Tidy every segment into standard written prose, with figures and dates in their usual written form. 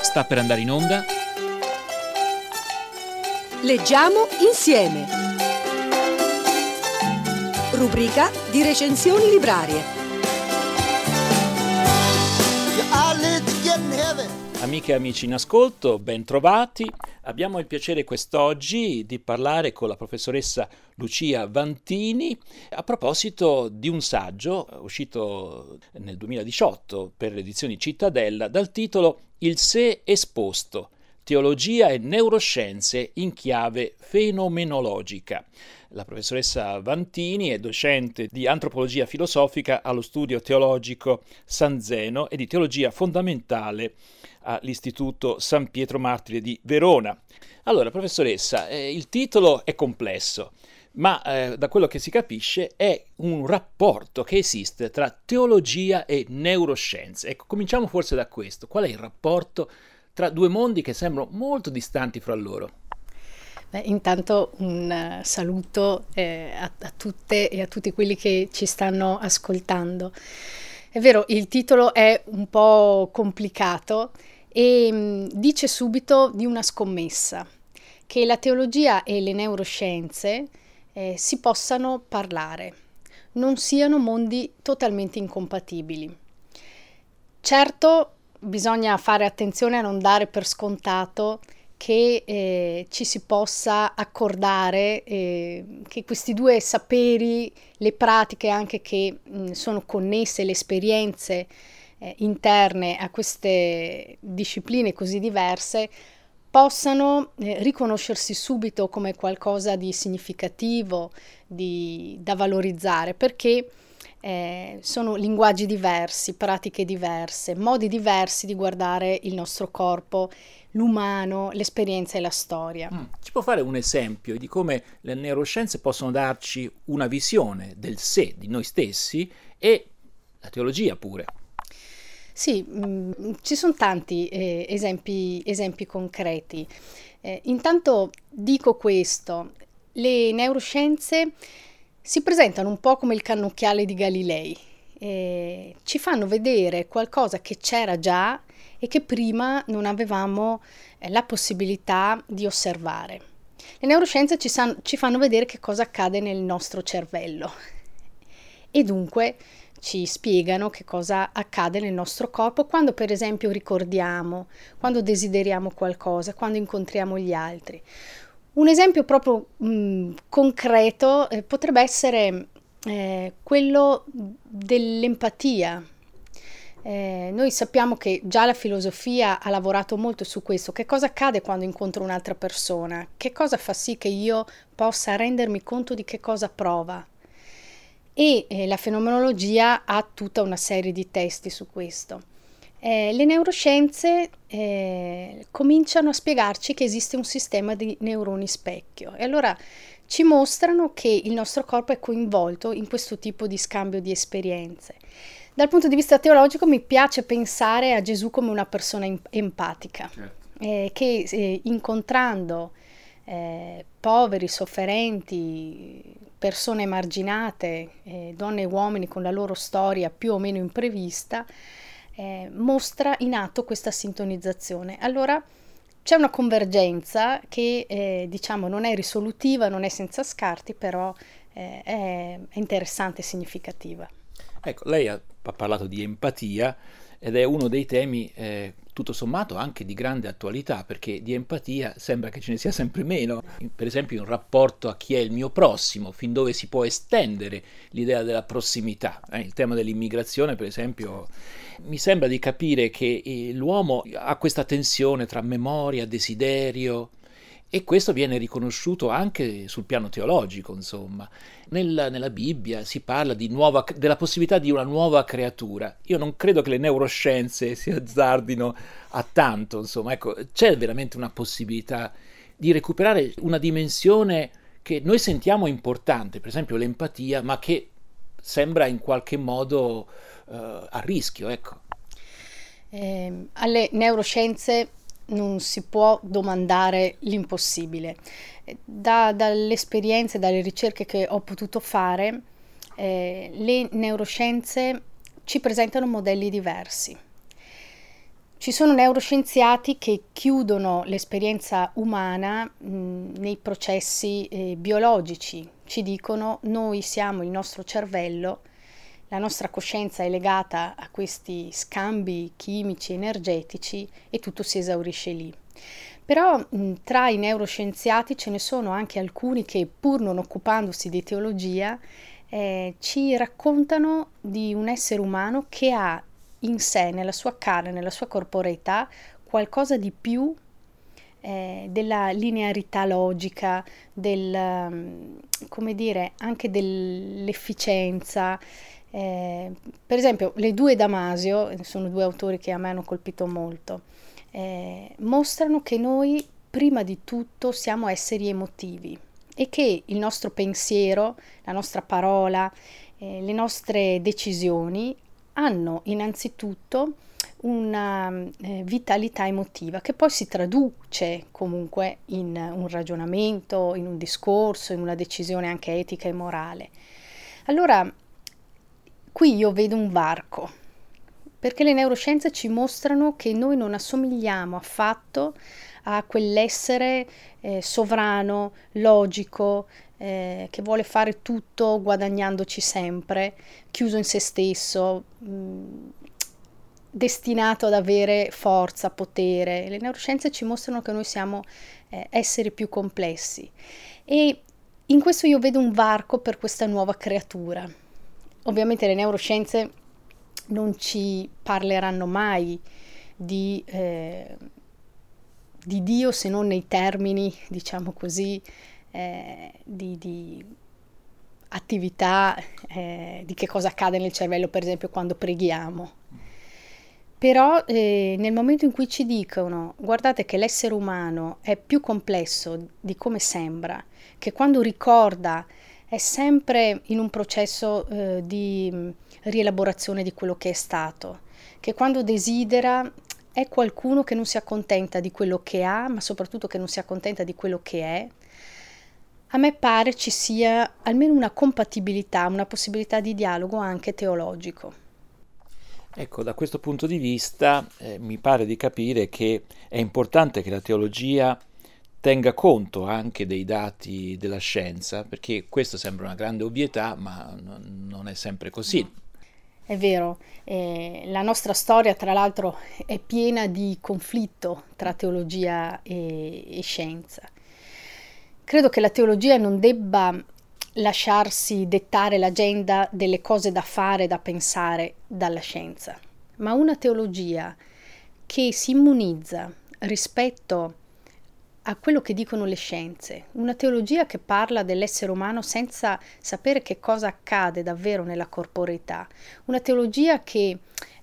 Sta per andare in onda. Leggiamo insieme. Rubrica di recensioni librarie. Amiche e amici in ascolto, ben trovati. Abbiamo il piacere quest'oggi di parlare con la professoressa Lucia Vantini a proposito di un saggio uscito nel 2018 per le edizioni Cittadella dal titolo Il sé esposto, teologia e neuroscienze in chiave fenomenologica. La professoressa Vantini è docente di antropologia filosofica allo studio teologico San Zeno e di teologia fondamentale all'Istituto San Pietro Martire di Verona. Allora, professoressa, il titolo è complesso, ma da quello che si capisce è un rapporto che esiste tra teologia e neuroscienze. Ecco, cominciamo forse da questo. Qual è il rapporto tra due mondi che sembrano molto distanti fra loro? Intanto un saluto a tutte e a tutti quelli che ci stanno ascoltando. È vero, il titolo è un po' complicato e dice subito di una scommessa, che la teologia e le neuroscienze si possano parlare, non siano mondi totalmente incompatibili. Certo, bisogna fare attenzione a non dare per scontato che ci si possa accordare che questi due saperi, le pratiche anche che sono connesse, le esperienze interne a queste discipline così diverse, possano riconoscersi subito come qualcosa di significativo, da valorizzare, perché sono linguaggi diversi, pratiche diverse, modi diversi di guardare il nostro corpo, l'umano, l'esperienza e la storia. Ci può fare un esempio di come le neuroscienze possono darci una visione del sé, di noi stessi, e la teologia pure? Sì, ci sono tanti esempi concreti. Intanto dico questo: le neuroscienze si presentano un po' come il cannocchiale di Galilei, ci fanno vedere qualcosa che c'era già e che prima non avevamo la possibilità di osservare. Le neuroscienze ci fanno vedere che cosa accade nel nostro cervello e dunque ci spiegano che cosa accade nel nostro corpo quando, per esempio, ricordiamo, quando desideriamo qualcosa, quando incontriamo gli altri. Un esempio proprio concreto potrebbe essere quello dell'empatia. Noi sappiamo che già la filosofia ha lavorato molto su questo. Che cosa accade quando incontro un'altra persona? Che cosa fa sì che io possa rendermi conto di che cosa prova? E la fenomenologia ha tutta una serie di testi su questo. Le neuroscienze cominciano a spiegarci che esiste un sistema di neuroni specchio e allora ci mostrano che il nostro corpo è coinvolto in questo tipo di scambio di esperienze. Dal punto di vista teologico mi piace pensare a Gesù come una persona empatica, certo. Che incontrando poveri, sofferenti, persone emarginate, donne e uomini con la loro storia più o meno imprevista, mostra in atto questa sintonizzazione. Allora c'è una convergenza che diciamo non è risolutiva, non è senza scarti, però è interessante e significativa. Ecco, lei ha parlato di empatia ed è uno dei temi tutto sommato anche di grande attualità, perché di empatia sembra che ce ne sia sempre meno. Per esempio in rapporto a chi è il mio prossimo, fin dove si può estendere l'idea della prossimità. Il tema dell'immigrazione, per esempio, mi sembra di capire che l'uomo ha questa tensione tra memoria, desiderio, e questo viene riconosciuto anche sul piano teologico, insomma. Nella Bibbia si parla della possibilità di una nuova creatura. Io non credo che le neuroscienze si azzardino a tanto, insomma. Ecco, c'è veramente una possibilità di recuperare una dimensione che noi sentiamo importante, per esempio l'empatia, ma che sembra in qualche modo a rischio, ecco. Alle neuroscienze non si può domandare l'impossibile. Dalle esperienze, dalle ricerche che ho potuto fare, le neuroscienze ci presentano modelli diversi. Ci sono neuroscienziati che chiudono l'esperienza umana nei processi biologici, ci dicono noi siamo il nostro cervello, la nostra coscienza è legata a questi scambi chimici, energetici e tutto si esaurisce lì. Però tra i neuroscienziati ce ne sono anche alcuni che, pur non occupandosi di teologia, ci raccontano di un essere umano che ha in sé, nella sua carne, nella sua corporeità, qualcosa di più della linearità logica, come dire, anche dell'efficienza. Per esempio, le due Damasio, sono due autori che a me hanno colpito molto, mostrano che noi, prima di tutto, siamo esseri emotivi e che il nostro pensiero, la nostra parola, le nostre decisioni hanno innanzitutto una vitalità emotiva che poi si traduce comunque in un ragionamento, in un discorso, in una decisione anche etica e morale. Allora, qui io vedo un varco, perché le neuroscienze ci mostrano che noi non assomigliamo affatto a quell'essere sovrano, logico, che vuole fare tutto guadagnandoci sempre, chiuso in se stesso, destinato ad avere forza, potere. Le neuroscienze ci mostrano che noi siamo esseri più complessi e in questo io vedo un varco per questa nuova creatura. Ovviamente le neuroscienze non ci parleranno mai di Dio se non nei termini, diciamo così, di attività, di che cosa accade nel cervello, per esempio, quando preghiamo. Però nel momento in cui ci dicono, guardate che l'essere umano è più complesso di come sembra, che quando ricorda è sempre in un processo di rielaborazione di quello che è stato, che quando desidera è qualcuno che non si accontenta di quello che ha, ma soprattutto che non si accontenta di quello che è, a me pare ci sia almeno una compatibilità, una possibilità di dialogo anche teologico. Ecco, da questo punto di vista mi pare di capire che è importante che la teologia tenga conto anche dei dati della scienza, perché questo sembra una grande ovvietà, ma non è sempre così. No. È vero, la nostra storia tra l'altro è piena di conflitto tra teologia e scienza. Credo che la teologia non debba lasciarsi dettare l'agenda delle cose da fare, da pensare dalla scienza, ma una teologia che si immunizza rispetto a quello che dicono le scienze, una teologia che parla dell'essere umano senza sapere che cosa accade davvero nella corporeità, una teologia che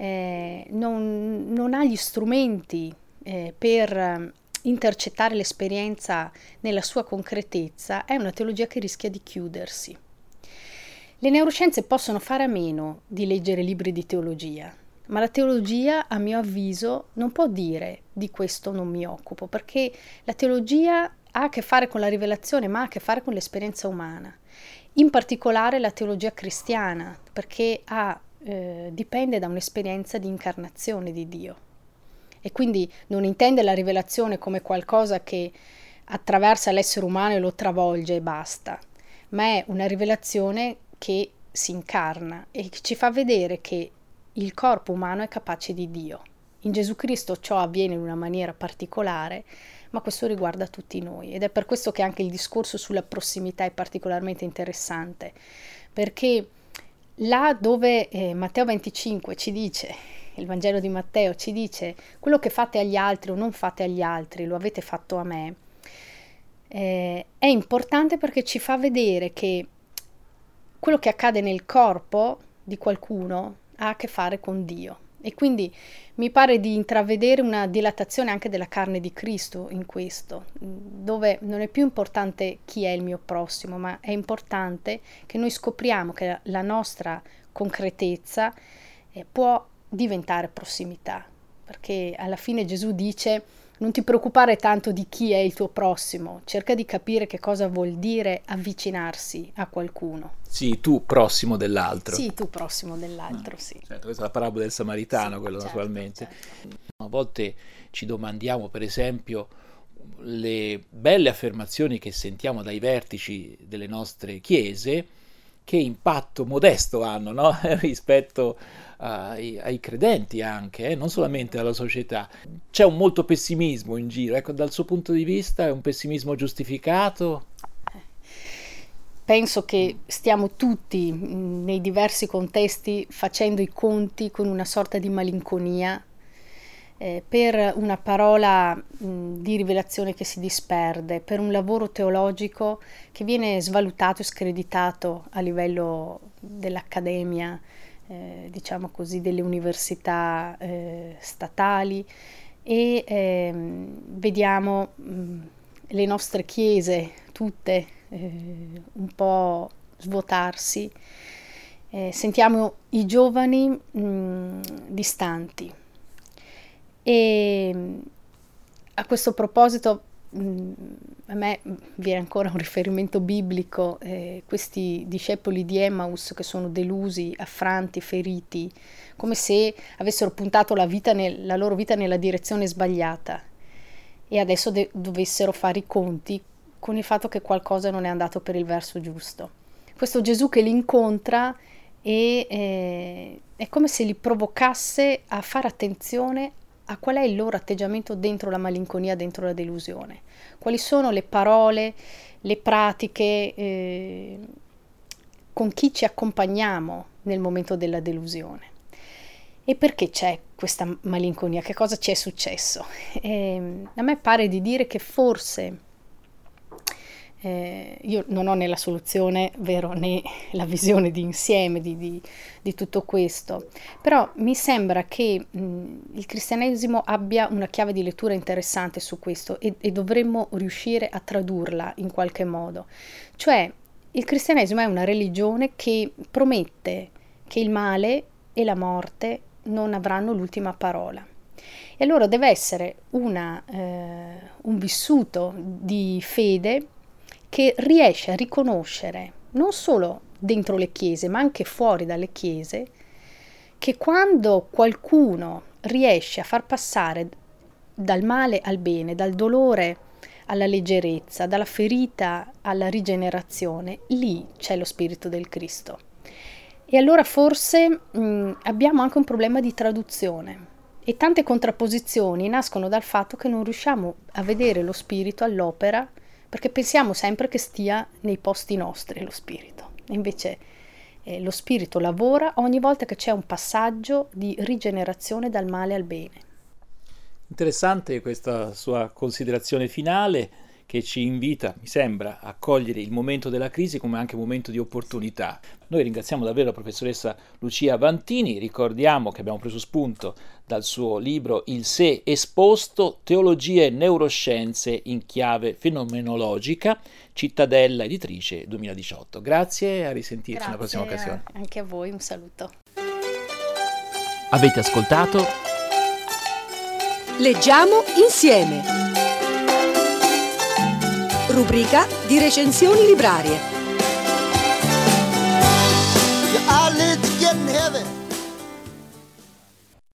non ha gli strumenti per intercettare l'esperienza nella sua concretezza, è una teologia che rischia di chiudersi. Le neuroscienze possono fare a meno di leggere libri di teologia, ma la teologia, a mio avviso, non può dire di questo non mi occupo, perché la teologia ha a che fare con la rivelazione, ma ha a che fare con l'esperienza umana. In particolare la teologia cristiana, perché dipende da un'esperienza di incarnazione di Dio. E quindi non intende la rivelazione come qualcosa che attraversa l'essere umano e lo travolge e basta, ma è una rivelazione che si incarna e che ci fa vedere che il corpo umano è capace di Dio. In Gesù Cristo ciò avviene in una maniera particolare, ma questo riguarda tutti noi ed è per questo che anche il discorso sulla prossimità è particolarmente interessante, perché là dove Matteo 25 ci dice, il Vangelo di Matteo ci dice, quello che fate agli altri o non fate agli altri, lo avete fatto a me, è importante perché ci fa vedere che quello che accade nel corpo di qualcuno ha a che fare con Dio. E quindi mi pare di intravedere una dilatazione anche della carne di Cristo in questo, dove non è più importante chi è il mio prossimo, ma è importante che noi scopriamo che la nostra concretezza può diventare prossimità, perché alla fine Gesù dice: non ti preoccupare tanto di chi è il tuo prossimo, cerca di capire che cosa vuol dire avvicinarsi a qualcuno. Sì, tu prossimo dell'altro. Sì, tu prossimo dell'altro, sì. Certo, questa è la parabola del Samaritano, Sì, quello certo, naturalmente. Certo. A volte ci domandiamo, per esempio, le belle affermazioni che sentiamo dai vertici delle nostre chiese, che impatto modesto hanno, no? Rispetto ai credenti anche, non solamente alla società. C'è un molto pessimismo in giro, ecco, dal suo punto di vista è un pessimismo giustificato? Penso che stiamo tutti nei diversi contesti facendo i conti con una sorta di malinconia per una parola di rivelazione che si disperde, per un lavoro teologico che viene svalutato e screditato a livello dell'accademia, diciamo così, delle università statali, e vediamo le nostre chiese tutte un po' svuotarsi, sentiamo i giovani distanti. E a questo proposito a me viene ancora un riferimento biblico, questi discepoli di Emmaus che sono delusi, affranti, feriti, come se avessero puntato la loro vita nella direzione sbagliata e adesso dovessero fare i conti con il fatto che qualcosa non è andato per il verso giusto. Questo Gesù che li incontra e è come se li provocasse a fare attenzione a qual è il loro atteggiamento dentro la malinconia, dentro la delusione. Quali sono le parole, le pratiche, con chi ci accompagniamo nel momento della delusione. E perché c'è questa malinconia? Che cosa ci è successo? A me pare di dire che forse io non ho né la soluzione, vero, né la visione di insieme di tutto questo, però mi sembra che il cristianesimo abbia una chiave di lettura interessante su questo e dovremmo riuscire a tradurla in qualche modo. Cioè, il cristianesimo è una religione che promette che il male e la morte non avranno l'ultima parola. E allora deve essere un vissuto di fede che riesce a riconoscere, non solo dentro le chiese, ma anche fuori dalle chiese, che quando qualcuno riesce a far passare dal male al bene, dal dolore alla leggerezza, dalla ferita alla rigenerazione, lì c'è lo Spirito del Cristo. E allora forse abbiamo anche un problema di traduzione e tante contrapposizioni nascono dal fatto che non riusciamo a vedere lo Spirito all'opera perché pensiamo sempre che stia nei posti nostri lo Spirito. Invece lo Spirito lavora ogni volta che c'è un passaggio di rigenerazione dal male al bene. Interessante questa sua considerazione finale che ci invita, mi sembra, a cogliere il momento della crisi come anche un momento di opportunità. Noi ringraziamo davvero la professoressa Lucia Vantini, ricordiamo che abbiamo preso spunto dal suo libro Il sé esposto, teologia e neuroscienze in chiave fenomenologica, Cittadella Editrice 2018. Grazie e a risentirci una prossima occasione. Anche a voi un saluto. Avete ascoltato Leggiamo insieme. Rubrica di recensioni librarie.